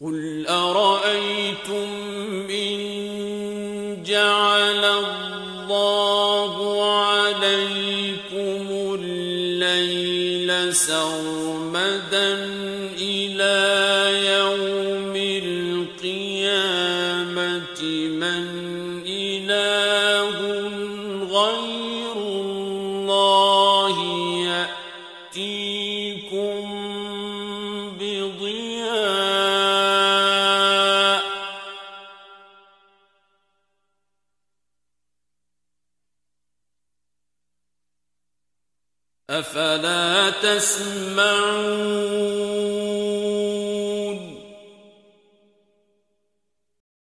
قُلْ أَرَأَيْتُمْ إِن جَعَلَ اللَّهُ عَلَيْكُمُ اللَّيْلَ سَرْمَدًا إِلَىٰ يَوْمِ الْقِيَامَةِ مَنْ إِلَٰهٌ غَيْرُ اللَّهِ يَأْتِيكُم بِضِيَاءٍ ۖ أَفَلَا تَسْمَعُونَ